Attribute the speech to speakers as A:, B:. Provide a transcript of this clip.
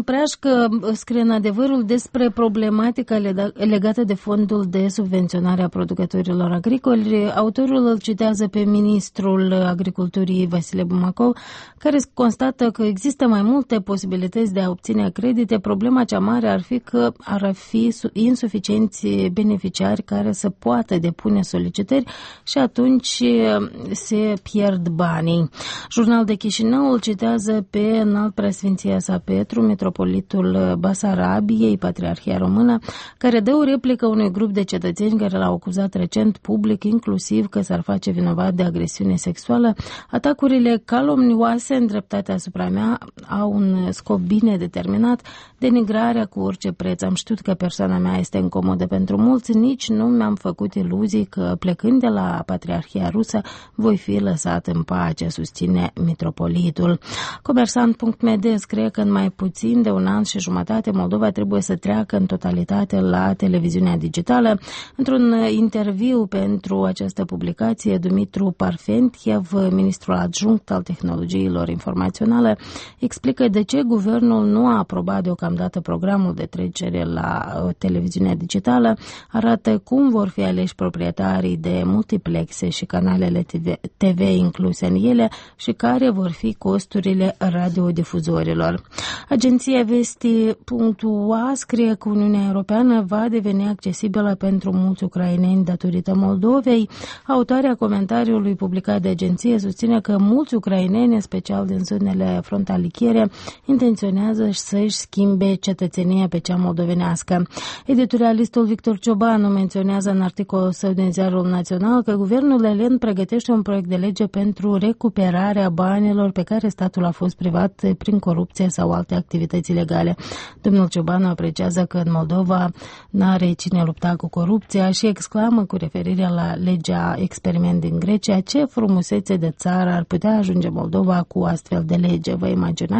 A: în preajcă, scrie în Adevărul, despre problematica legată de fondul de subvenționare a producătorilor agricoli. Autorul îl citează pe ministrul agriculturii Vasile Bumacov, care constată că există mai multe posibilități de a obține credite. Problema cea mare ar fi că ar fi insuficienți beneficiari care să poată depune solicitări și atunci se pierd banii. Jurnal de Chișinău îl citează pe înalt preasfinția sa Petru, mitropolitul Basarabiei, Patriarhia Română, care dă o replică unui grup de cetățeni care l-au acuzat recent public, inclusiv că s-ar face vinovat de agresiune sexuală. Atacurile calomnioase îndreptate asupra mea au un scop bine determinat, denigrarea cu orice preț. Am știut că persoana mea este incomodă pentru mulți, nici nu mi-am făcut iluzii că plecând de la Patriarhia Rusă voi fi lăsat în pace, susține mitropolitul. Comersant.md scrie că în mai puțin de un an și jumătate Moldova trebuie să treacă în totalitate la televiziunea digitală. Într-un interviu pentru această publicație, Dumitru Parfentiev, ministrul adjunct al tehnologiilor informaționale, explică de ce guvernul nu a aprobat deocamdată programul de trecere la televiziunea digitală, arată cum vor fi aleși proprietarii de multiplexe și canalele TV incluse în ele și care vor fi costurile radiodifuzorilor. Agenția Vesti.ua scrie că Uniunea Europeană va deveni accesibilă pentru mulți ucraineni datorită Moldovei. Autoarea comentariului publicat de agenție susține că mulți ucraineni, în special din zonele frontaliere, intenționează să-și schimbe cetățenia pe cea moldovenească. Editorialistul Victor Ciobanu menționează în articolul său din Ziarul Național că guvernul elen pregătește un proiect de lege pentru recuperarea banilor pe care statul a fost privat prin corupție sau alte activități ilegale. Domnul Ciobanu apreciază că în Moldova n-are cine lupta cu corupția și exclamă cu referire la legea experiment din Grecia: ce frumusețe de țară ar putea ajunge Moldova cu astfel de lege. Vă imaginați?